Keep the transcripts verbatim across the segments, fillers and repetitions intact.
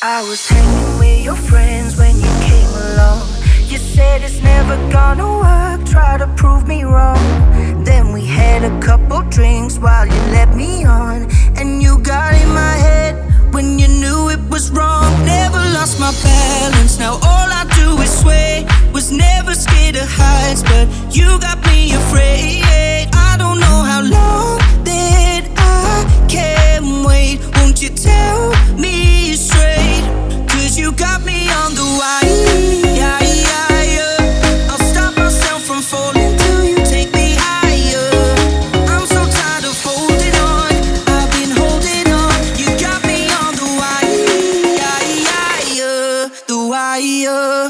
I was hanging with your friends when you came along. You said it's never gonna work, try to prove me wrong. Then we had a couple drinks while you led me on, and you got in my head when you knew it was wrong. Never lost my balance, now all I do is sway. Was never scared of heights, but you got me afraid. I don't know how long that I can wait. Won't you tell me straight? Cause you got me on the wire. Yeah, yeah, yeah. I'll stop myself from falling till you take me higher. I'm so tired of holding on, I've been holding on. You got me on the wire. Yeah, yeah, yeah. The wire.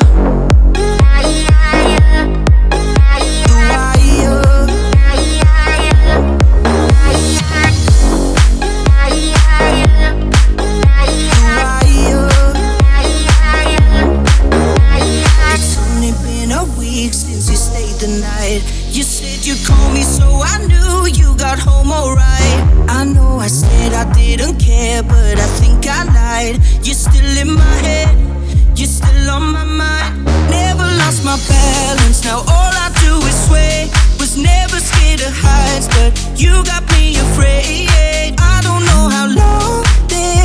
You said you'd call me, so I knew you got home alright. I know I said I didn't care, but I think I lied. You're still in my head, you're still on my mind. Never lost my balance, now all I do is sway. Was never scared of heights, but you got me afraid. I don't know how long this